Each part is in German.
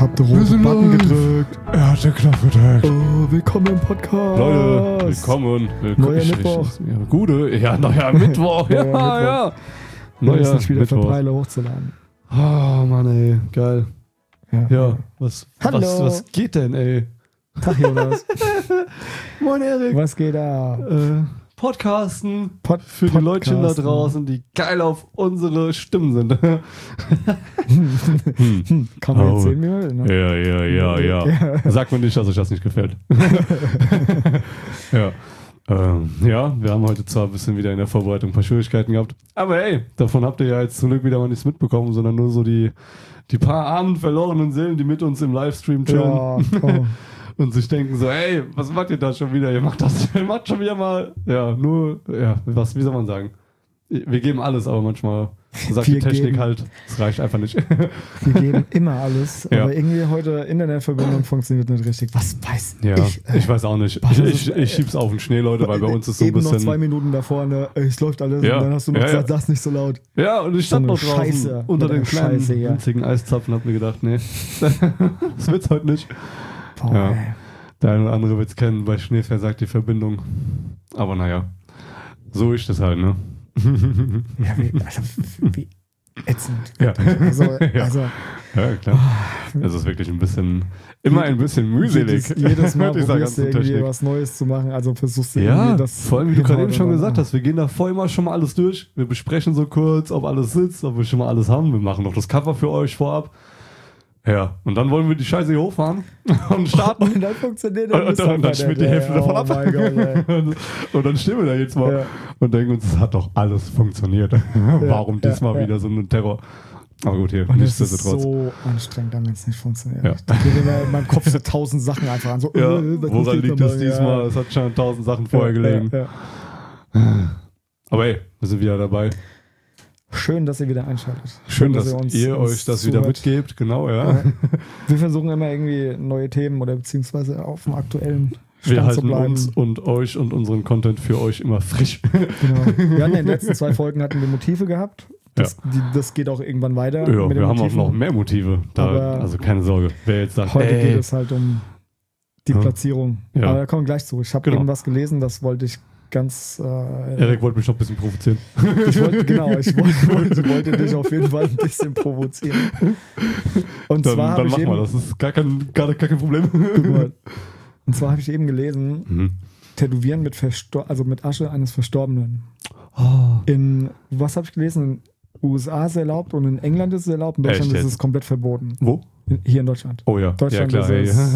hab den roten Button gedrückt. Er hat den Knopf gedrückt. Oh, willkommen im Podcast. Leute, willkommen. Neuer Mittwoch. Ja, gute, ja, neuer Mittwoch. Ja. Neuer ist nicht wieder Verpeiler hochzuladen. Oh, Mann, ey, geil. Ja, was geht denn, ey? Tag, Jonas. Moin, Erik. Was geht da? Podcasten für die Leutchen da draußen, die geil auf unsere Stimmen sind. Kann man jetzt sehen, wie man will, ne? Ja. Sag mir nicht, dass euch das nicht gefällt. Ja, wir haben heute zwar ein bisschen wieder in der Vorbereitung ein paar Schwierigkeiten gehabt, aber ey, davon habt ihr ja jetzt zum Glück wieder mal nichts mitbekommen, sondern nur so die paar armen, verlorenen Seelen, die mit uns im Livestream chillen. Ja, oh. Und sich denken so, ey, was macht ihr da schon wieder? Ihr macht schon wieder mal, wie soll man sagen? Wir geben alles, aber manchmal sagt die Technik halt, es reicht einfach nicht. Wir geben immer alles, aber irgendwie heute Internetverbindung funktioniert nicht richtig. Was weiß ich? Ich weiß auch nicht. Ich schieb's auf den Schnee, Leute, weil bei uns ist so ein bisschen... Eben noch 2 Minuten davor, es läuft alles und dann hast du noch gesagt, sag's nicht so laut. Ja, und ich stand noch draußen Scheiße, unter den kleinen, winzigen Eiszapfen und hab mir gedacht, nee, das wird's heute nicht. Boah, ja. Der eine oder andere wird es kennen, bei Schnee versagt die Verbindung. Aber naja, so ist das halt, ne? Ja, wie ätzend. Ja. Also, ja, klar. Es ist wirklich ein bisschen mühselig. Jedes Mal probierst du irgendwie was Neues zu machen, also versuchst du irgendwie das... vor allem, wie du gerade eben schon gesagt hast, wir gehen da vorher immer schon mal alles durch. Wir besprechen so kurz, ob alles sitzt, ob wir schon mal alles haben. Wir machen noch das Cover für euch vorab. Ja, und dann wollen wir die Scheiße hier hochfahren und starten. Und dann funktioniert das. Und dann schmiert die Hälfte davon ab. Mein Gott, und dann stehen wir da jetzt mal und denken uns, es hat doch alles funktioniert. Warum diesmal wieder so ein Terror? Aber gut, hier. Und es ist so anstrengend, wenn es nicht funktioniert. Ja. Da gehen mir in meinem Kopf so 1000 Sachen einfach an. So, woran liegt das diesmal? Es hat schon 1000 Sachen vorher gelegen. Aber ey, wir sind wieder dabei. Schön, dass ihr wieder einschaltet. Schön, dass ihr euch das wieder mitgebt, genau, ja. Wir versuchen immer irgendwie neue Themen oder beziehungsweise auf dem aktuellen Stand zu bleiben. Wir halten uns und euch und unseren Content für euch immer frisch. Genau. Wir hatten in den letzten 2 Folgen hatten wir Motive gehabt. Das geht auch irgendwann weiter. Ja, wir haben auch noch mehr Motive. Also keine Sorge. Wer jetzt sagt, heute geht es halt um die Platzierung. Ja. Aber da kommen wir gleich zu. Ich habe irgendwas gelesen, das wollte ich ganz... Erik wollte mich noch ein bisschen provozieren. Ich wollte dich auf jeden Fall ein bisschen provozieren. Und dann zwar dann mach mal, das ist gar kein Problem. Und zwar habe ich eben gelesen, Tätowieren mit Asche eines Verstorbenen. Was habe ich gelesen? In den USA ist es erlaubt und in England ist es erlaubt. In Deutschland ist es komplett verboten. Wo? Hier in Deutschland. Oh ja, Deutschland ja klar. ist es.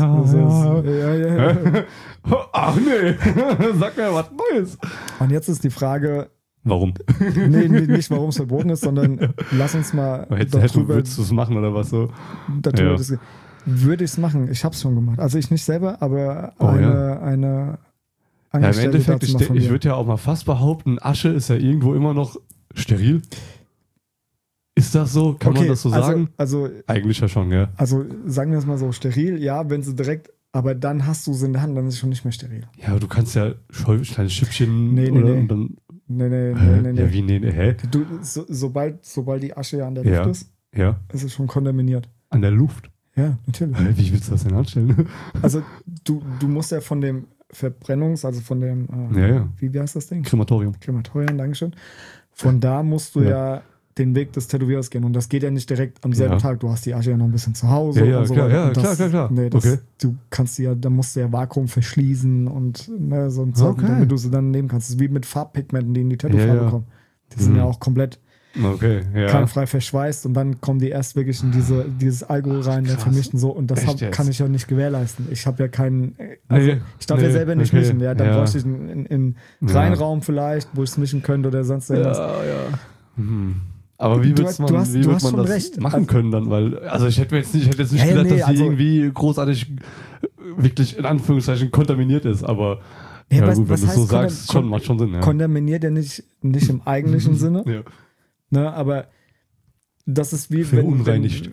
Ach nee, sag mir was Neues. Und jetzt ist die Frage... Warum? Nee, nicht warum es verboten ist, sondern lass uns mal Würdest du es machen oder was so? Würde ich es machen. Ich habe es schon gemacht. Also ich nicht selber, aber eine Angestellte. Im Endeffekt, ich würde ja auch mal fast behaupten, Asche ist ja irgendwo immer noch steril. Ist das so? Kann man das so sagen? Also eigentlich ja schon, ja. Also sagen wir es mal so, steril, ja, wenn sie direkt, aber dann hast du sie in der Hand, dann ist es schon nicht mehr steril. Ja, aber du kannst ja kleine Schüppchen Nee. und dann... Nee. Ja, wie, nee, hä? Sobald die Asche ja an der Luft ist, ist es schon kontaminiert. An der Luft? Ja, natürlich. Wie willst du das denn anstellen? Also du musst ja von dem also von dem, wie heißt das Ding? Krematorium, Dankeschön. Von da musst du ja den Weg des Tätowierers gehen und das geht ja nicht direkt am selben Tag. Du hast die Asche ja noch ein bisschen zu Hause und so weiter. Klar. Nee, du kannst da musst du ja Vakuum verschließen und so ein Zeug, damit du sie dann nehmen kannst. Das ist wie mit Farbpigmenten, die in die Tattoo-Farbe kommen. Die sind ja auch komplett keimfrei verschweißt und dann kommen die erst wirklich in dieses Alkohol rein, der vermischt und so und das kann ich ja nicht gewährleisten. Ich habe ja keinen, ich darf ja selber nicht mischen, dann bräuchte ich einen Reinraum vielleicht, wo ich es mischen könnte oder sonst irgendwas. Aber wie wird man das machen können dann? Weil, also ich hätte jetzt nicht gedacht, dass die irgendwie großartig wirklich in Anführungszeichen kontaminiert ist, aber gut, wenn du es so sagst, macht schon Sinn. Ja. Kontaminiert ja nicht im eigentlichen Sinne. Ja. Ne, aber das ist wie verunreinigt.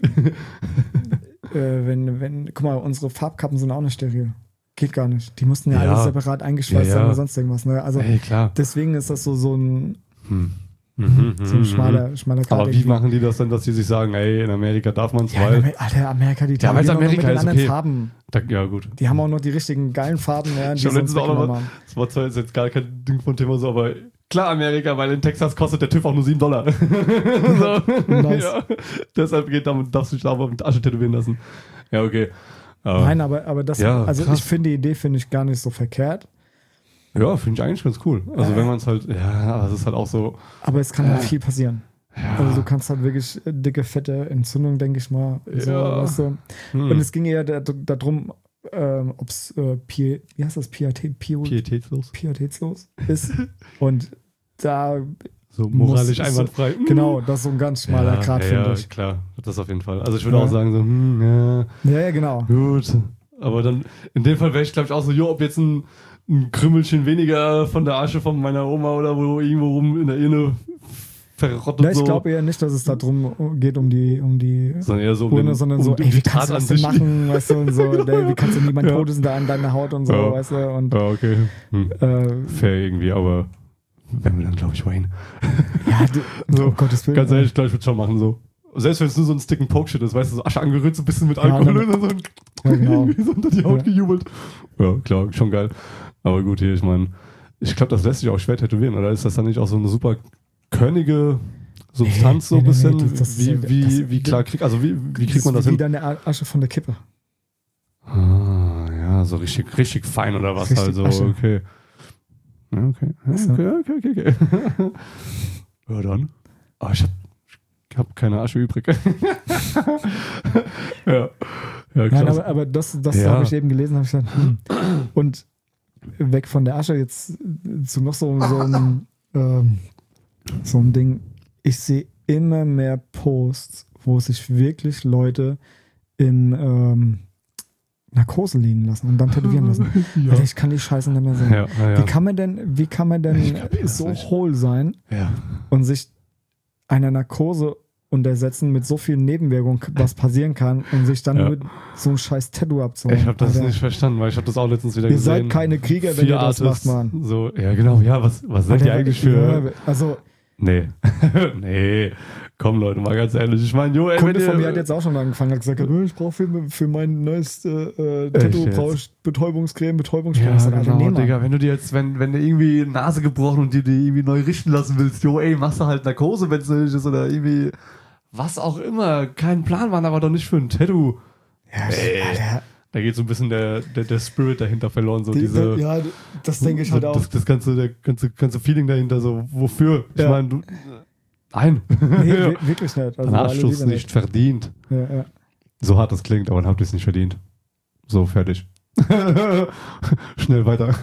Guck mal, unsere Farbkappen sind auch nicht steril. Geht gar nicht. Die mussten ja alles separat eingeschweißt sein oder sonst irgendwas. Ne? Also klar. deswegen ist das so ein So ein schmaler Grad. Aber wie machen die das denn, dass die sich sagen, ey, in Amerika darf man es, weil... Alter, Amerika, die weil Amerika mit den anderen okay. Farben. Ja, gut. Die haben auch noch die richtigen geilen Farben, ja, die sonst auch noch mal, das war zwar jetzt gar kein Ding von Thema so, aber klar Amerika, weil in Texas kostet der TÜV auch nur $7. So. Nice. Ja. Deshalb darfst du dich aber mit Asche tätowieren lassen. Ja, okay. Nein, aber das, also krass. Ich finde die Idee gar nicht so verkehrt. Ja, finde ich eigentlich ganz cool. Also wenn man es halt, es ist halt auch so. Aber es kann halt viel passieren. Ja. Also du kannst halt wirklich dicke, fette Entzündung, denke ich mal. So, weißt du? Und es ging eher darum, ob es wie heißt das? Pietätslos ist. Und da so moralisch einwandfrei. Genau, das ist so ein ganz schmaler Grad, finde ich. Ja, klar, das auf jeden Fall. Also ich würde auch sagen so, ja, genau. Gut. Aber dann, in dem Fall wäre ich, glaube ich, auch so, ob jetzt ein Krümmelchen weniger von der Asche von meiner Oma oder wo irgendwo rum in der Irne verrottet. Ich glaube eher nicht, dass es darum geht, um die sondern eher so Urne, sondern so, wie kannst du das denn machen, weißt du, und so, wie kannst du niemand Todes da an deiner Haut und so, weißt du, und okay. Fair irgendwie, aber wenn wir dann, glaube ich, Wayne. Ja, so, um Gottes Willen. Ganz ehrlich, ich würde schon machen, so. Selbst wenn es nur so ein Stick-and-Poke-Shit ist, weißt du, so Asche angerührt, so ein bisschen mit Alkohol und so, genau. so unter die Haut gejubelt. Ja, klar, schon geil. Aber gut, hier, ich meine, ich glaube, das lässt sich auch schwer tätowieren, oder ist das dann nicht auch so eine super körnige Substanz, so ein bisschen? Wie kriegt man das hin? Wie deine Asche von der Kippe. Ah, ja, so richtig fein oder was, richtig halt so, okay. Okay. Ja, dann. Oh, ich hab keine Asche übrig. Ja, nein, aber das habe ich eben gelesen, habe ich gesagt, und weg von der Asche jetzt zu noch so ein Ding. Ich sehe immer mehr Posts, wo sich wirklich Leute in Narkose liegen lassen und dann tätowieren lassen. Ja. Ich kann die Scheiße nicht mehr sehen. Ja. Wie kann man denn so hohl sein und sich einer Narkose untersetzen mit so vielen Nebenwirkungen, was passieren kann und sich dann mit so einem scheiß Tattoo abzuholen. Ich habe das nicht verstanden, weil ich habe das auch letztens wieder gesehen. Ihr seid keine Krieger, wenn ihr das macht, Mann. So, ja genau, was seid ihr eigentlich für... Also... Nee. Komm Leute, mal ganz ehrlich. Ich meine, ein Kunde von mir hat jetzt auch schon angefangen, hat gesagt, ich brauche für mein neues Tattoo brauche ich Betäubungscreme. Ja, genau, Digga, wenn du dir jetzt, wenn du irgendwie Nase gebrochen und die irgendwie neu richten lassen willst, machst du halt Narkose, wenn es nötig ist oder irgendwie was auch immer. Kein Plan, Mann, aber doch nicht für ein Tattoo. Ja, Alter. Da geht so ein bisschen der Spirit dahinter verloren. So das denke ich halt auch. Das ganze Feeling dahinter, so wofür? Ich meine, du... Nein. Nee, wirklich nicht. Also ein Arschschuss nicht verdient. Ja. So hart das klingt, aber dann habt ihr es nicht verdient. So, fertig. Schnell weiter.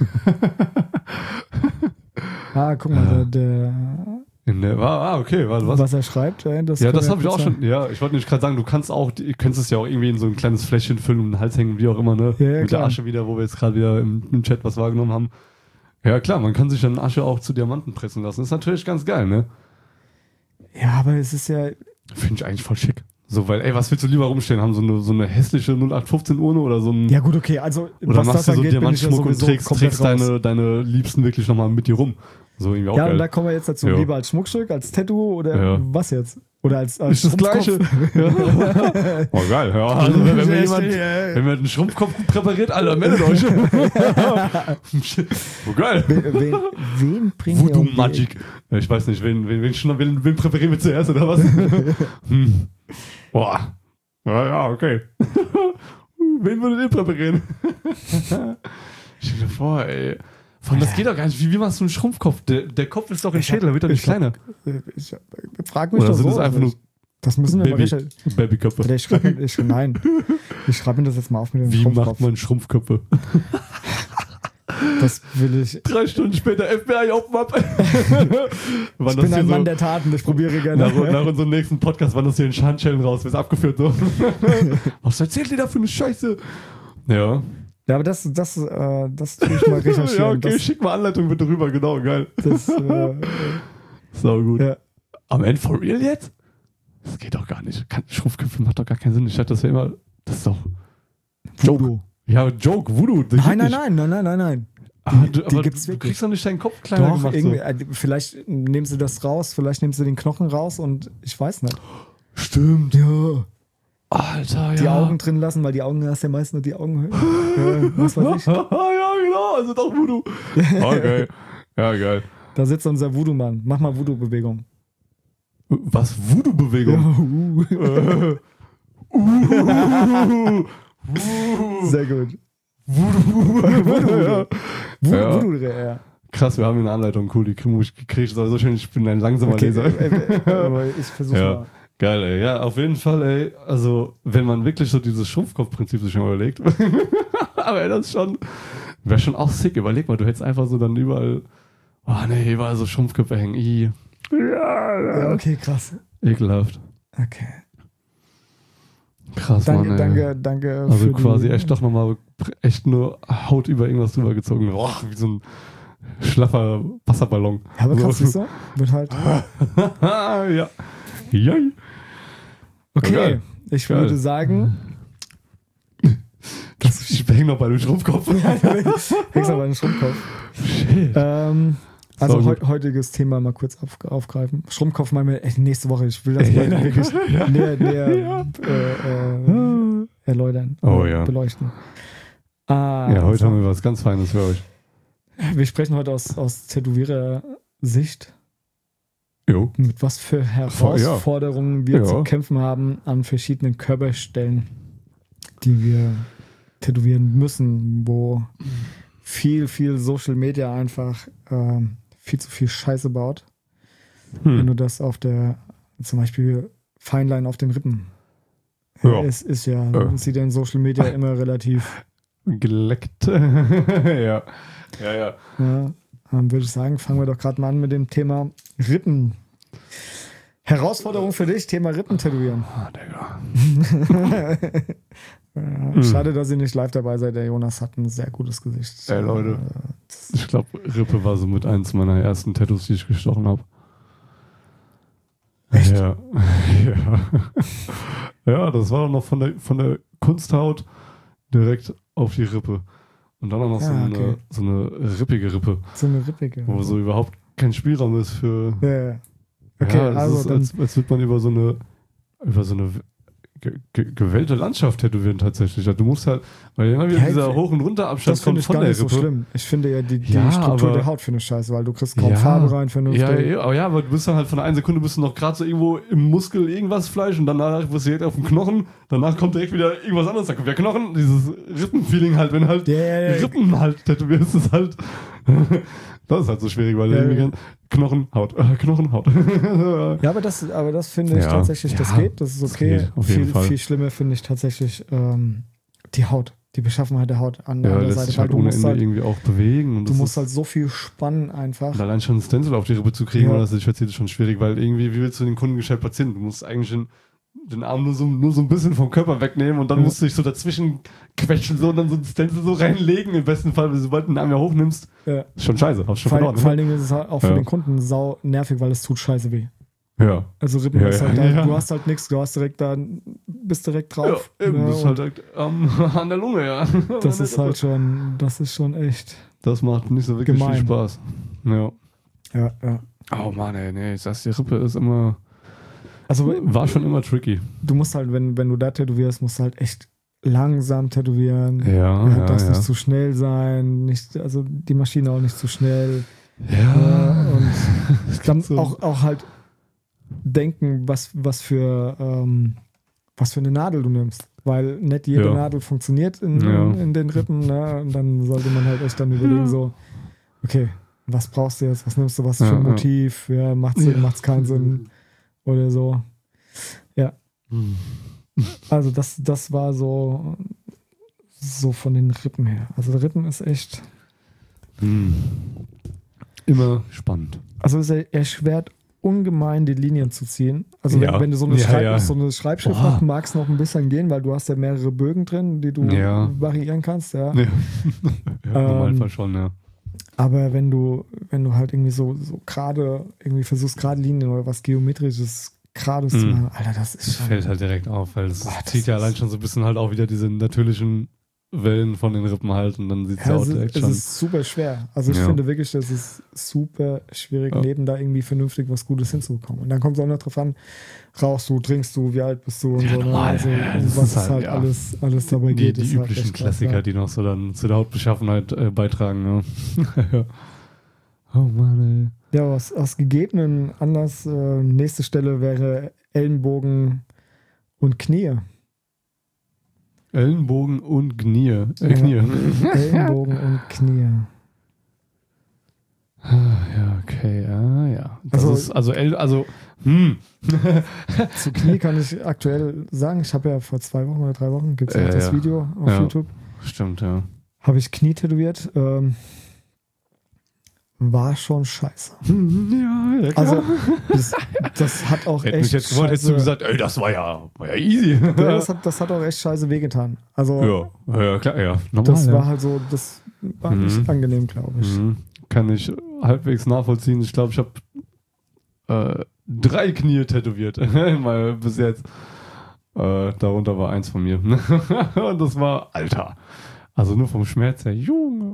Guck mal, okay, was? Was er schreibt, das habe ich auch schon. Ja, ich wollte nicht gerade sagen, du kannst es ja auch irgendwie in so ein kleines Fläschchen füllen und den Hals hängen, wie auch immer, ne? Ja, mit der Asche wieder, wo wir jetzt gerade wieder im Chat was wahrgenommen haben. Ja, klar, man kann sich dann Asche auch zu Diamanten pressen lassen. Ist natürlich ganz geil, ne? Ja, aber es ist ja... Finde ich eigentlich voll schick. So, weil, was willst du lieber rumstehen? Haben so eine hässliche 0815 Urne oder so ein... Ja gut, okay, also... Oder machst du so Diamantschmuck und trägst deine Liebsten wirklich nochmal mit dir rum. So irgendwie auch geil. Und da kommen wir jetzt dazu. Lieber als Schmuckstück, als Tattoo oder was jetzt? Oder als ist das Gleiche. Oh, geil. Ja, also, wenn wir einen Schrumpfkopf präpariert, Alter, meldet euch. Oh, geil. Wen bringen wir Voodoo Magic. Ich weiß nicht, wen präparieren wir zuerst, oder was? Boah. Ja, okay. Wen würdet ihr präparieren? Ich stell dir vor, ey. Das geht doch gar nicht. Wie machst du einen Schrumpfkopf? Der Kopf ist doch ein Schädel, der wird doch nicht kleiner. Ich frage mich oder doch so. Das einfach nur das müssen wir Babyköpfe. Nein. Ich schreibe mir das jetzt mal auf mit dem Schrumpfkopf. Wie macht man Schrumpfköpfe? Das will ich. 3 Stunden später FBI open up. Ich bin ein Mann der Taten, ich probiere gerne. Nach unserem nächsten Podcast wann das hier in Handschellen raus, wird abgeführt. So. Was erzählt ihr da für eine Scheiße? Ja. Ja, aber das tue ich mal recherchieren. Ja, okay, schick mal Anleitung bitte rüber, genau, geil. So gut. Ja. Am Ende for real jetzt? Das geht doch gar nicht. Schrumpfköpfe macht doch gar keinen Sinn. Ich dachte, das ist doch... Voodoo. Ja, Joke, Voodoo. Nein. Die gibt's du wirklich. kriegst doch nicht deinen Kopf kleiner Doch, gemacht. irgendwie, vielleicht nehmen sie das raus, vielleicht nehmen sie den Knochen raus und ich weiß nicht. Stimmt. Ja. Alter, ja. Die Augen drin lassen, weil die Augen hast ja meist nur die Augenhöhle. Was weiß ich. Ja, genau, also doch Voodoo. Okay. Ja, geil. Da sitzt unser Voodoo-Mann. Mach mal Voodoo-Bewegung. Was? Voodoo-Bewegung? Sehr gut. Voodoo. Voodoo, ja. Krass, wir haben hier eine Anleitung. Cool, die kriege ich so schön. Ich bin ein langsamer Leser. Aber ich versuche mal. Geil, ey. Ja, auf jeden Fall, ey. Also, wenn man wirklich so dieses Schrumpfkopf-Prinzip sich schon überlegt. Aber ey, das wäre schon auch sick. Überleg mal, du hättest einfach so dann überall, überall so Schrumpfköpfe hängen. Ja, okay, krass. Ekelhaft. Okay. Krass, Mann, ey. Danke. Also quasi echt doch nochmal echt nur Haut über irgendwas drüber gezogen. Oh, wie so ein schlaffer Wasserballon. Ja, aber krass, so. Wird halt. Ja. Jai. Okay, ich würde sagen. Ich häng noch bei dem Schrumpfkopf. Hängst noch bei dem Schrumpfkopf. Shit. Also heutiges Thema mal kurz aufgreifen. Schrumpfkopf machen wir nächste Woche. Ich will das wirklich näher erläutern. Beleuchten. Heute haben wir was ganz Feines für euch. Wir sprechen heute aus Tätowierer-Sicht. Jo. Mit was für Herausforderungen wir zu kämpfen haben an verschiedenen Körperstellen, die wir tätowieren müssen, wo viel Social Media einfach viel zu viel Scheiße baut. Wenn du das auf zum Beispiel Feinlein auf den Rippen. Es ist sieht ja in Social Media immer relativ geleckt. Ja. Dann würde ich sagen, fangen wir doch gerade mal an mit dem Thema Rippen. Herausforderung für dich, Thema Rippen tätowieren. Schade, dass ihr nicht live dabei seid. Der Jonas hat ein sehr gutes Gesicht. Ey, Leute. Ich glaube, Rippe war so mit eins meiner ersten Tattoos, die ich gestochen habe. Echt? Ja. Ja, das war noch von der Kunsthaut direkt auf die Rippe. Und dann auch noch so eine rippige Rippe. So eine rippige. Wo so überhaupt kein Spielraum ist für. Ja. Okay, also ist, als würde man über so eine gewellte Landschaft tätowieren tatsächlich. Du musst halt, weil immer wieder dieser Hoch- und Runterabstand kommt von der Rippe. Das finde ich gar nicht so schlimm. Ich finde ja die Struktur der Haut für eine Scheiße, weil du kriegst kaum Farbe rein für eine aber du bist dann halt von der einen Sekunde bist du noch gerade so irgendwo im Muskel irgendwas Fleisch und danach bist du direkt auf dem Knochen, danach kommt direkt wieder irgendwas anderes, da kommt der Knochen, dieses Rippenfeeling halt, wenn halt Rippen halt tätowierst, ist halt das ist halt so schwierig, weil Knochen, Haut. Ja, aber das finde ich tatsächlich, das geht, das ist okay. Viel schlimmer finde ich tatsächlich die Haut, die Beschaffenheit der Haut an der Seite. Weil du musst halt irgendwie auch bewegen. Und du musst halt so viel spannen einfach. Und allein schon ein Stencil auf die Rippe zu kriegen, das ist schon schwierig, weil irgendwie, wie willst du den Kunden gescheit platzieren? Du musst eigentlich den Arm nur so ein bisschen vom Körper wegnehmen und dann musst du dich so dazwischen quetschen so und dann so ein Stencil so reinlegen. Im besten Fall, sobald du den Arm ja hochnimmst, ist schon scheiße. Vor allen Dingen ist es halt auch für den Kunden sau nervig, weil es tut scheiße weh. Ja. Also Rippen ist halt da, du hast halt nichts, du hast bist direkt drauf. Ja, eben, bist halt direkt an der Lunge, ja. Das ist halt schon echt. Das macht nicht so wirklich viel Spaß. Ja. Ja. Oh Mann, ey, nee, ich sag's, die Rippe ist immer. Also war schon immer tricky. Du musst halt, wenn du da tätowierst, musst du halt echt langsam tätowieren. Ja. Darf nicht zu schnell sein, also die Maschine auch nicht zu schnell. Ja. Und dann auch halt denken, was für eine Nadel du nimmst. Weil nicht jede Nadel funktioniert in den Rippen. Ne? Und dann sollte man halt echt dann überlegen, so, okay, was brauchst du jetzt? Was nimmst du? Was für ein Motiv? Ja, macht's Sinn, macht's keinen Sinn? Oder so. Ja. Also das war so von den Rippen her. Also der Rippen ist echt immer spannend. Also es erschwert ungemein, die Linien zu ziehen. Also wenn du so eine Schreibschrift hast, mag es noch ein bisschen gehen, weil du hast ja mehrere Bögen drin, die du variieren kannst. Ja. Im Normalfall schon, ja. Aber wenn du halt irgendwie so gerade irgendwie versuchst, gerade Linien oder was Geometrisches Gerades zu machen, Alter, das ist schon... Das fällt halt direkt auf, weil das zieht ja allein schon so ein bisschen halt auch wieder diese natürlichen Wellen von den Rippen halten, dann sieht es ja auch direkt schon. Es ist super schwer. Also ich finde wirklich, das ist super schwierig, neben da irgendwie vernünftig was Gutes hinzubekommen. Und dann kommt es auch noch drauf an, rauchst du, trinkst du, wie alt bist du und so. Normal, also, was ist halt alles dabei geht. Die üblichen halt Klassiker, krass, die noch so dann zu der Hautbeschaffenheit beitragen. Ja. Oh Mann, ey. Ja, aus gegebenen Anlass, nächste Stelle wäre Ellenbogen und Knie. Ellenbogen und Knie. Ellenbogen und Knie. Ja, okay, ja. Das ist, Zu Knie kann ich aktuell sagen, ich habe ja vor 2 Wochen oder 3 Wochen, gibt es das Video auf YouTube. Stimmt, ja. Habe ich Knie tätowiert. War schon scheiße. Ja, klar. Also, das hat auch hätte echt mich jetzt gewollt, hättest du gesagt, ey, das war ja easy. Ja, das hat auch echt scheiße wehgetan. Also, ja, klar, ja. Normal, das war halt so, das war nicht angenehm, glaube ich. Kann ich halbwegs nachvollziehen. Ich glaube, ich habe 3 Knie tätowiert. Mal bis jetzt. Darunter war 1 von mir. Und das war, Alter. Also nur vom Schmerz her. Junge.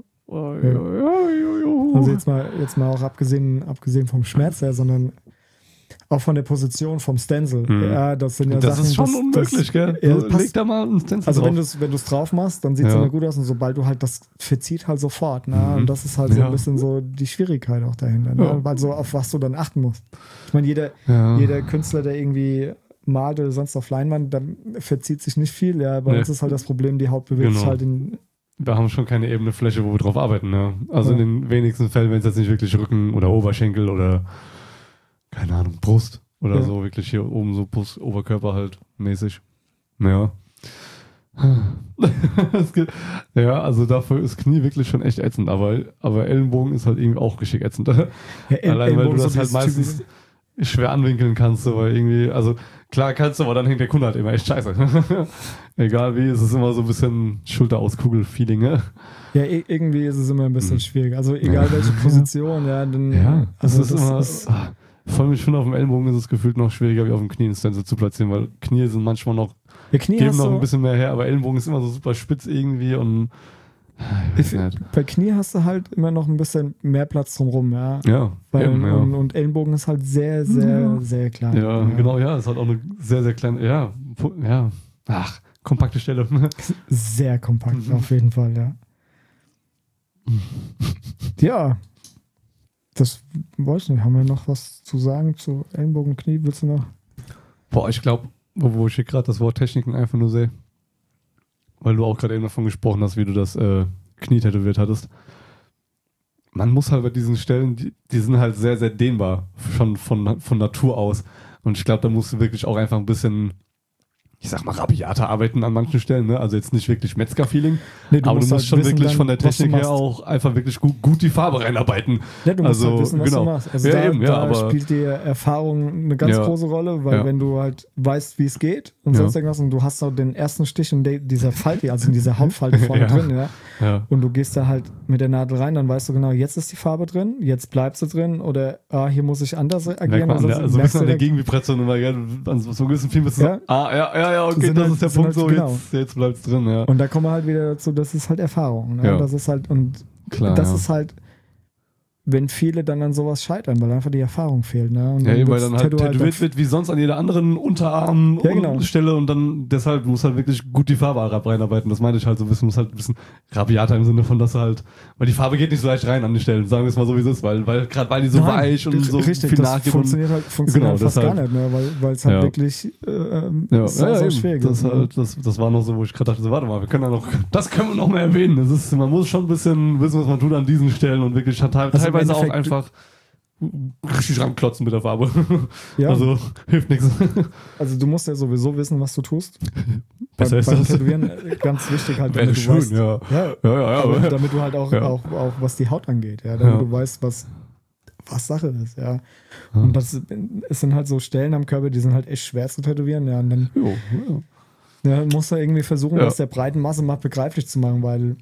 Also jetzt mal auch abgesehen vom Schmerz her, sondern auch von der Position vom Stencil. Ja, das sind ja das Sachen, ist schon unmöglich, gell? Leg da mal einen Stencil also drauf. wenn du es drauf machst, dann sieht es immer gut aus und sobald du halt, das verzieht halt sofort. Ne? Und das ist halt so ein bisschen so die Schwierigkeit auch dahinter. Ne? Weil so auf was du dann achten musst. Ich meine, jeder Künstler, der irgendwie malt oder sonst auf Leinwand, dann verzieht sich nicht viel. Ja, bei uns ist halt das Problem, die Haut bewegt sich halt in... Wir haben schon keine ebene Fläche, wo wir drauf arbeiten. Ne? Also in den wenigsten Fällen, wenn es jetzt nicht wirklich Rücken oder Oberschenkel oder keine Ahnung, Brust oder so, wirklich hier oben so Brust, Oberkörper halt mäßig. Ja. Ja, also dafür ist Knie wirklich schon echt ätzend, aber Ellenbogen ist halt irgendwie auch geschickt ätzend. Ja, allein weil du das halt meistens schwer anwinkeln kannst, so, weil irgendwie, also klar kannst du, aber dann hängt der Kunde halt immer echt scheiße. Egal wie, es ist immer so ein bisschen Schulter-aus-Kugel-Feeling, ne? Ja, irgendwie ist es immer ein bisschen schwierig. Also egal welche Position, dann... Ja, also es ist immer... Vor allem, ich finde, auf dem Ellenbogen ist es gefühlt noch schwieriger, wie auf dem Knie einen Stencil zu platzieren, weil Knie sind manchmal noch... geben noch ein bisschen mehr her, aber Ellenbogen ist immer so super spitz irgendwie und... Bei Knie hast du halt immer noch ein bisschen mehr Platz drumherum, ja. Ja, und Ellenbogen ist halt sehr, sehr, sehr klein. Ja, genau, ist halt auch eine sehr, sehr kleine, kompakte Stelle. Sehr kompakt, auf jeden Fall, ja. Ja, das weiß ich nicht. Haben wir noch was zu sagen zu Ellenbogen, Knie? Willst du noch? Boah, ich glaube, wo ich hier gerade das Wort Techniken einfach nur sehe, weil du auch gerade eben davon gesprochen hast, wie du das Knie tätowiert hattest. Man muss halt bei diesen Stellen, die sind halt sehr, sehr dehnbar, schon von Natur aus. Und ich glaube, da musst du wirklich auch einfach ein bisschen, ich sag mal, rabiater arbeiten an manchen Stellen. Ne? Also jetzt nicht wirklich Metzger-Feeling, aber du musst halt schon wirklich von der Technik her auch einfach wirklich gut die Farbe reinarbeiten. Ja, du musst halt wissen, was du machst. Also da aber spielt die Erfahrung eine ganz große Rolle, weil wenn du halt weißt, wie es geht und sonst irgendwas und du hast auch den ersten Stich in dieser Falte, also in dieser Hautfalte vorne drin, und du gehst da halt mit der Nadel rein, dann weißt du genau, jetzt ist die Farbe drin, jetzt bleibt sie drin oder hier muss ich anders agieren. Also ein bisschen an der Gegenvibration, an so einem gewissen Film bist du okay, das ist der Punkt, so jetzt bleibt es drin. Ja. Und da kommen wir halt wieder dazu, das ist halt Erfahrung. Ne? Das ist halt, und klar, ist halt, wenn viele dann an sowas scheitern, weil einfach die Erfahrung fehlt. Ne? Und weil dann halt tätowiert wird wie sonst an jeder anderen Unterarmstelle und dann deshalb muss halt wirklich gut die Farbe reinarbeiten. Das meine ich halt so ein bisschen, muss halt ein bisschen rabiater im Sinne von, dass du halt, weil die Farbe geht nicht so leicht rein an die Stellen, sagen wir es mal so, wie es ist, weil die so weich und so richtig, viel das nachgibt. Funktioniert halt fast gar nicht, ne? weil es halt wirklich so schwierig ist. Das war noch so, wo ich gerade dachte, so, warte mal, das können wir noch mal erwähnen. Man muss schon ein bisschen wissen, was man tut an diesen Stellen und wirklich teilweise auch einfach richtig ranklotzen mit der Farbe. Ja. Also hilft nichts. Also du musst ja sowieso wissen, was du tust. Besser ist das. Tätowieren ganz wichtig halt, damit du weißt, damit du halt auch was die Haut angeht, damit du weißt, was Sache ist, Und es sind halt so Stellen am Körper, die sind halt echt schwer zu tätowieren, und dann musst du irgendwie versuchen, das der breiten Masse mal begreiflich zu machen, weil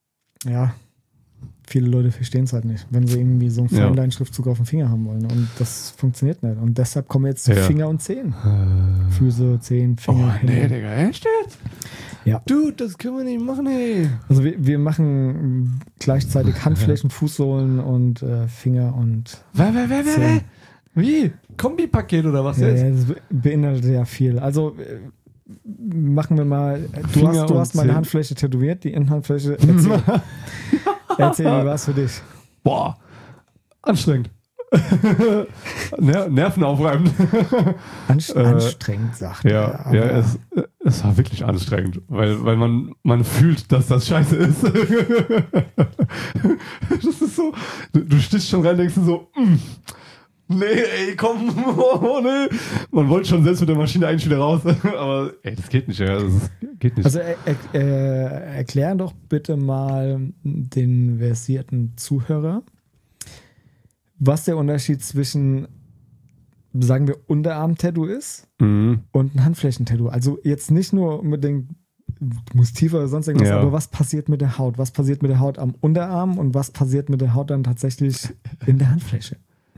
viele Leute verstehen es halt nicht, wenn sie irgendwie so einen Feinlein-Schriftzug auf dem Finger haben wollen. Und das funktioniert nicht. Und deshalb kommen wir jetzt zu Finger und Zehen. Füße, Zehen, Finger. Oh, nee, Digga, echt jetzt? Ja. Dude, das können wir nicht machen, ey. Also wir machen gleichzeitig Handflächen, Fußsohlen und Finger und Zähne. Wie? Kombipaket oder was jetzt? Ja, das beinhaltet ja viel. Also machen wir mal, du hast meine Handfläche tätowiert, die Innenhandfläche. Erzähl, wie war es für dich? Boah, anstrengend. Nervenaufreibend. Anstrengend, sagt er. Ja, es war wirklich anstrengend, weil man fühlt, dass das scheiße ist. Das ist so, du stichst schon rein und denkst so, nee, ey, komm, nee. Man wollte schon selbst mit der Maschine eigentlich wieder raus, aber ey, das geht nicht, ja, geht nicht. Also erklär doch bitte mal den versierten Zuhörer, was der Unterschied zwischen, sagen wir, Unterarm-Tattoo ist und ein Handflächentattoo. Also jetzt nicht nur unbedingt, du musst tiefer oder sonst irgendwas, aber was passiert mit der Haut? Was passiert mit der Haut am Unterarm und was passiert mit der Haut dann tatsächlich in der Handfläche?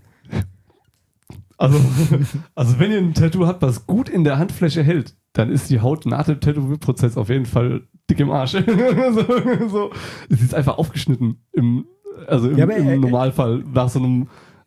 Also wenn ihr ein Tattoo habt, was gut in der Handfläche hält, dann ist die Haut nach dem Tätowierprozess auf jeden Fall dick im Arsch. so. Es ist einfach aufgeschnitten im Normalfall nach so einem,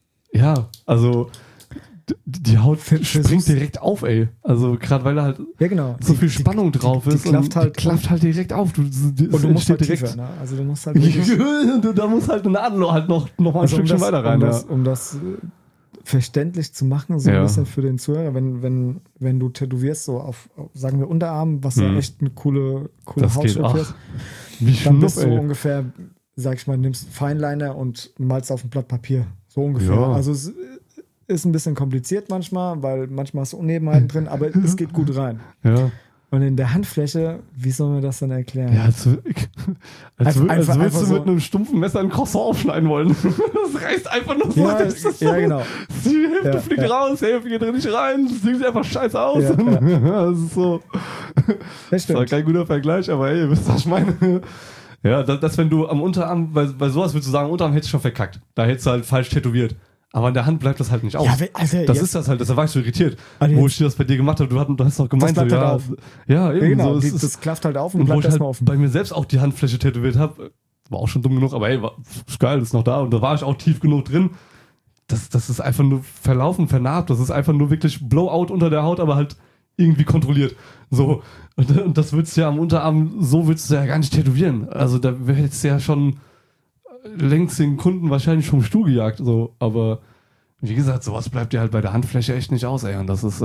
die Haut springt direkt auf, ey. Also gerade weil da halt so viel Spannung drauf ist. Die klafft halt direkt auf. Und du musst halt tiefer, ne? Also du musst halt da muss halt eine Nadel halt noch mal ein Stückchen weiter rein. Um das verständlich zu machen, so ein bisschen für den Zuhörer, wenn du tätowierst, so auf sagen wir, Unterarm, was ja echt eine coole Hautstruktur ist, dann bist du ungefähr, sag ich mal, nimmst Feinliner und malst auf ein Blatt Papier. So ungefähr. Ja. Also es ist ein bisschen kompliziert manchmal, weil manchmal hast du Unebenheiten drin, aber es geht gut rein. Ja. Und in der Handfläche, wie soll man das dann erklären? Ja, als würdest du mit einem stumpfen Messer ein Croissant aufschneiden wollen. Das reißt einfach nur so. Ja, genau. Die Hälfte fliegt raus, die Hälfte geht nicht rein, das sieht einfach scheiße aus. Das ist so. Das war kein guter Vergleich, aber ey, ihr wisst, was ich meine. Ja, das wenn du am Unterarm, bei sowas würdest du sagen, Unterarm hättest du schon verkackt. Da hättest du halt falsch tätowiert. Aber an der Hand bleibt das halt nicht aus. Ja, das ist das halt, deshalb war ich so irritiert. Wo ich das bei dir gemacht habe, du hast doch gemeint, das bleibt halt auf. Ja, eben. Genau, das klafft halt auf und bleibt erstmal offen. Bei mir selbst auch die Handfläche tätowiert habe, war auch schon dumm genug, aber ey, ist geil, ist noch da. Und da war ich auch tief genug drin. Das ist einfach nur verlaufen, vernarbt. Das ist einfach nur wirklich Blowout unter der Haut, aber halt irgendwie kontrolliert. So. Und das würdest du ja am Unterarm, so würdest du ja gar nicht tätowieren. Also da hättest du ja schon längst den Kunden wahrscheinlich vom Stuhl gejagt, so, aber wie gesagt, sowas bleibt dir halt bei der Handfläche echt nicht aus, ey, und das ist,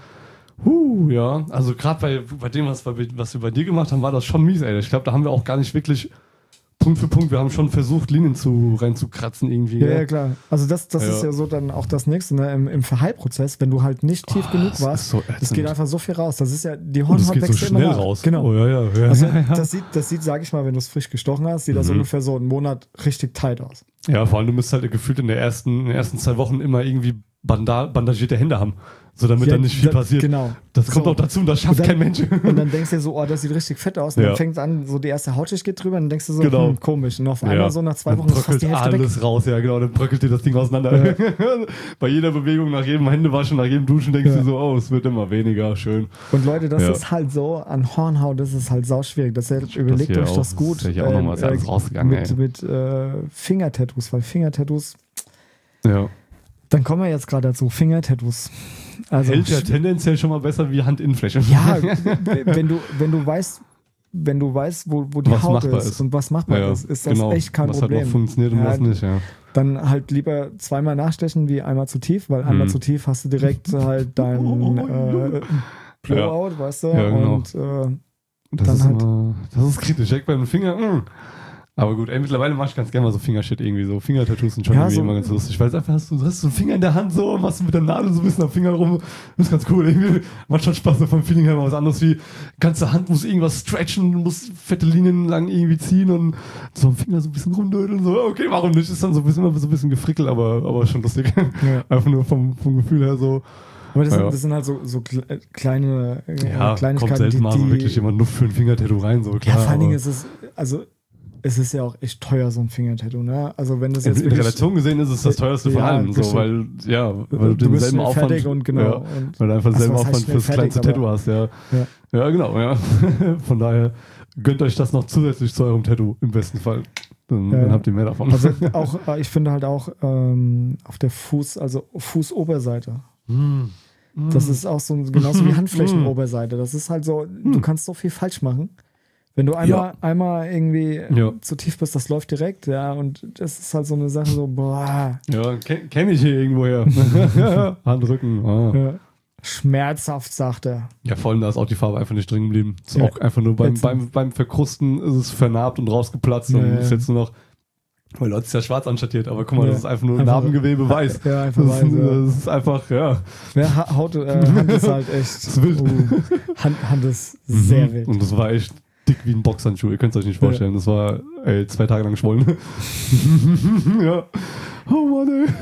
ja, also gerade bei dem, was wir bei dir gemacht haben, war das schon mies, ey, ich glaube, da haben wir auch gar nicht wirklich Punkt für Punkt, wir haben schon versucht, Linien reinzukratzen irgendwie. Ja, klar. Also das ist ja so dann auch das Nächste, ne? Im Verheilprozess, wenn du halt nicht tief genug warst, das geht einfach so viel raus. Das ist ja, die Hornhaut wächst so schnell immer raus. Genau. Oh, ja. Also das sieht, sag ich mal, wenn du es frisch gestochen hast, sieht das ungefähr so einen Monat richtig tight aus. Ja, vor allem, du müsst halt gefühlt in den ersten 2 Wochen immer irgendwie bandagierte Hände haben. So, damit dann nicht viel passiert. Genau. Das kommt auch dazu und das schafft kein Mensch. Und dann denkst du dir so, oh, das sieht richtig fett aus. Und dann fängt es an, so die erste Hautschicht geht drüber und dann denkst du so, komisch. Und auf einmal so nach 2 Wochen ist fast die Hälfte alles weg. Raus, ja genau, dann bröckelt dir das Ding auseinander. Ja. Bei jeder Bewegung, nach jedem Händewaschen, nach jedem Duschen denkst du so, oh, es wird immer weniger, schön. Und Leute, das ist halt so, an Hornhaut, das ist halt sauschwierig. Überlegt euch das gut. Das ist ja auch nochmal alles rausgegangen, mit Fingertattoos, weil Fingertattoos, dann kommen wir jetzt gerade dazu, Fingertattoos. Also, hält ja tendenziell schon mal besser wie Handinnenfläche. Ja, wenn du weißt, wo die Haut ist und was machbar ist das echt kein Problem. Was halt noch funktioniert und was nicht, Dann halt lieber 2-mal nachstechen wie einmal zu tief, weil einmal zu tief hast du direkt halt dein Blowout, weißt du? Ja, genau. Und das ist kritisch, direkt beim Finger. Aber gut, mittlerweile mache ich ganz gerne mal so Fingershit irgendwie so. Fingertattoos sind schon irgendwie immer ganz lustig. Weil es einfach hast du so einen Finger in der Hand so und machst du mit der Nadel so ein bisschen am Finger rum. Das ist ganz cool. Irgendwie macht schon Spaß so vom Feeling her mal was anderes wie ganze Hand muss irgendwas stretchen, muss fette Linien lang irgendwie ziehen und so am Finger so ein bisschen rumdödeln. So, okay, warum nicht? Ist dann so ein bisschen gefrickelt, aber schon lustig. Ja. Einfach nur vom Gefühl her so. Aber das sind halt so kleine Kleinigkeiten, kommt selten mal so wirklich jemand nur für ein Fingertattoo rein. So, klar, ja, vor allen Dingen ist es ist ja auch echt teuer, so ein Fingertattoo, ne? Also wenn das jetzt in Relation gesehen ist es das teuerste von allen, so, weil du denselben Aufwand und weil du einfach denselben Aufwand fürs kleinste Tattoo hast, Ja, genau, ja. Von daher gönnt euch das noch zusätzlich zu eurem Tattoo im besten Fall. Dann habt ihr mehr davon. Also auch, ich finde halt auch auf der Fußoberseite. Das ist auch so genauso wie Handflächenoberseite. Das ist halt so, du kannst so viel falsch machen. Wenn du einmal irgendwie zu tief bist, das läuft direkt, ja, und das ist halt so eine Sache so, boah. Ja, kenn ich hier irgendwoher. Handrücken. Ja. Schmerzhaft, sagt er. Ja, vor allem, da ist auch die Farbe einfach nicht drin geblieben. Ist auch einfach nur beim Verkrusten ist es vernarbt und rausgeplatzt und ist jetzt nur noch, weil Leute ist ja schwarz anschattiert, aber guck mal, das ist einfach nur Narbengewebe weiß. Ja, einfach weiß. Das ist einfach, ja. Hand ist halt echt. Hand ist sehr wild. Und das war echt dick wie ein Boxhandschuh. Ihr könnt es euch nicht vorstellen. Das war 2 Tage lang geschwollen. Ja. Oh Mann, ey.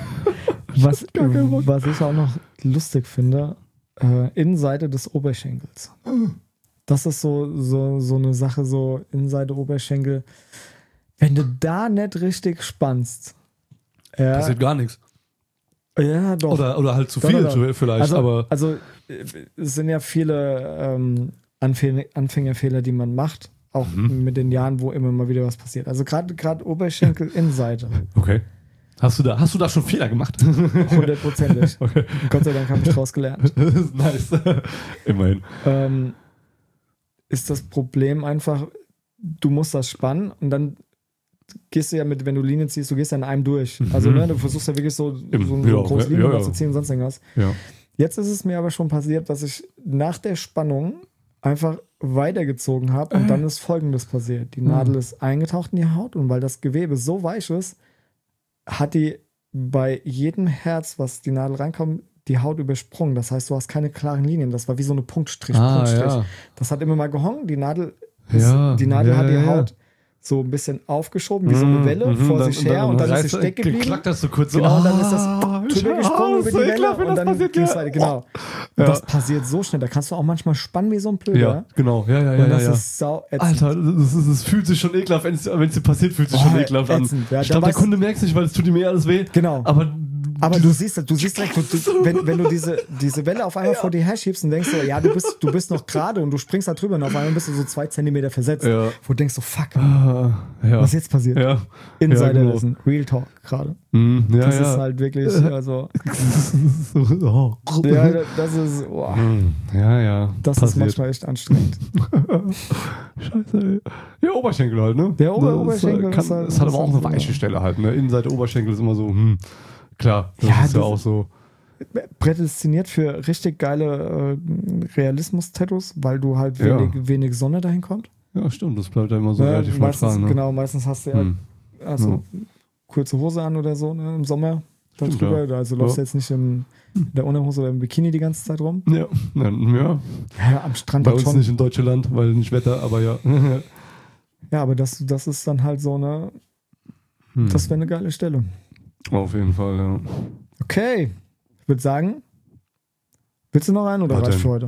Was ich auch noch lustig finde, Innenseite des Oberschenkels. Das ist so eine Sache, so Innenseite Oberschenkel. Wenn du da nicht richtig spannst. Passiert gar nichts. Ja, doch. Oder halt zu viel vielleicht. Also es sind ja viele Anfängerfehler, die man macht. Auch mit den Jahren, wo immer mal wieder was passiert. Also gerade Oberschenkel, Innenseite. Okay. Hast du da schon Fehler gemacht? 100%. Okay. Gott sei Dank habe ich draus gelernt. Das ist nice. Immerhin. Ist das Problem einfach, du musst das spannen und dann gehst du ja wenn du Linien ziehst, du gehst ja in einem durch. Also du versuchst ja wirklich so eine große Linie zu ziehen und sonst irgendwas. Ja. Jetzt ist es mir aber schon passiert, dass ich nach der Spannung einfach weitergezogen habe und dann ist Folgendes passiert. Die Nadel ist eingetaucht in die Haut und weil das Gewebe so weich ist, hat die bei jedem Herz, was die Nadel reinkommt, die Haut übersprungen. Das heißt, du hast keine klaren Linien. Das war wie so eine Punktstrich. Ja. Das hat immer mal gehangen. Die Nadel hat die Haut so ein bisschen aufgeschoben, wie so eine Welle vor sich her und dann ist sie stecken geblieben. Klackt das so kurz so. Genau, und dann ist das drüber gesprungen über die Welle und dann ging es weiter. Genau. Und das passiert so schnell. Da kannst du auch manchmal spannen wie so ein Blöder. Ja, genau. Ja. Und das ist sau ätzend. Alter, das fühlt sich schon ekelhaft, wenn es dir passiert, fühlt sich schon ekelhaft an. Ja, ich glaube, der Kunde merkt es nicht, weil es tut ihm alles weh. Genau. Aber du siehst direkt, wenn du diese Welle auf einmal vor dir her schiebst und denkst so, ja, du bist noch gerade und du springst da drüber und auf einmal bist du so 2 Zentimeter versetzt. Ja. Wo du denkst so, fuck, was jetzt passiert? Ja. Insider Wissen, Real Talk gerade. Das ist halt wirklich, also. Ja, das ist, das ist manchmal echt anstrengend. Scheiße, ey. Ja, Oberschenkel halt, ne? Der Oberschenkel ist halt. Es hat aber auch eine weiche Stelle halt, ne? Innenseite Oberschenkel ist immer so, klar, das ist ja auch so. Prädestiniert für richtig geile Realismus-Tattoos, weil du halt wenig Sonne dahin kommt. Ja, stimmt, das bleibt ja immer so relativ neutral. Ne? Genau, meistens hast du ja kurze Hose an oder so, ne, im Sommer. Stimmt, drüber. Also läufst du jetzt nicht in der Unterhose oder im Bikini die ganze Zeit rum. Ja. Am Strand bei uns schon. Nicht in Deutschland, weil nicht Wetter, aber ja. Ja, aber das ist dann halt so eine, das wäre eine geile Stelle. Auf jeden Fall, ja. Okay, ich würde sagen, willst du noch einen oder reicht für heute?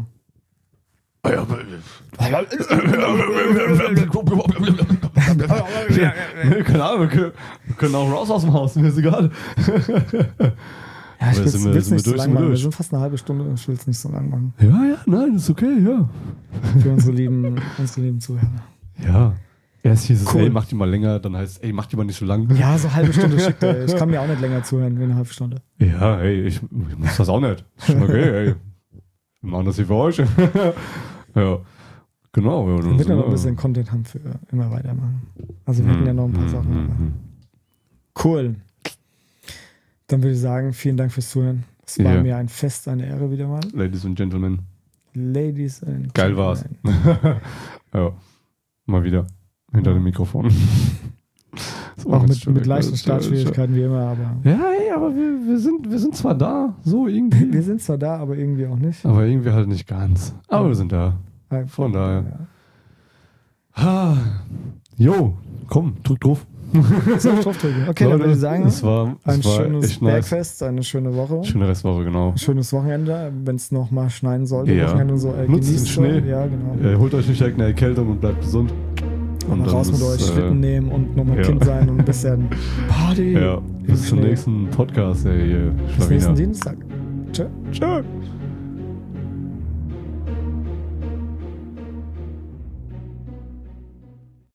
Keine Ahnung, wir können auch raus aus dem Haus, mir ist egal. Ja, ich will es nicht so lang machen. Wir sind fast eine halbe Stunde, ich will es nicht so lang machen. Ja, nein, ist okay, ja. Für unsere lieben Zuhörer. Ja. Erst hieß es, ey, mach die mal länger, dann heißt es, ey, mach die mal nicht so lang. Ja, so eine halbe Stunde schickt er. Ich kann mir auch nicht länger zuhören wie eine halbe Stunde. Ja, ey, ich muss das auch nicht. Ist schon okay, ey. Wir machen das hier für euch. Ja, genau. Wir müssen noch ein bisschen Content haben für immer weitermachen. Also wir hätten ja noch ein paar Sachen. Cool. Dann würde ich sagen, vielen Dank fürs Zuhören. Es war mir ein Fest, eine Ehre wieder mal. Ladies and Gentlemen. Geil war's. Ja, mal wieder. Hinter dem Mikrofon. Auch mit leichten Startschwierigkeiten wie immer, aber. Ja, ey, aber wir sind zwar da, so irgendwie. Wir sind zwar da, aber irgendwie auch nicht. Aber irgendwie halt nicht ganz. Aber wir sind da. Von daher. Ja. Jo, komm, drück drauf. Okay, dann würde ich sagen, es war ein schönes Bergfest, eine schöne Woche. Schöne Restwoche, genau. Schönes Wochenende, wenn es noch mal schneien sollte. Ja. Wochenende so, nutzt den Schnee. Ja, genau. Holt euch nicht direkt eine Erkältung und bleibt gesund. Und raus mit euch, Schlitten nehmen und nochmal Kind sein und ein bisschen Party. Ja, bis zum nächsten Podcast, ey, bis nächsten Dienstag. Tschö.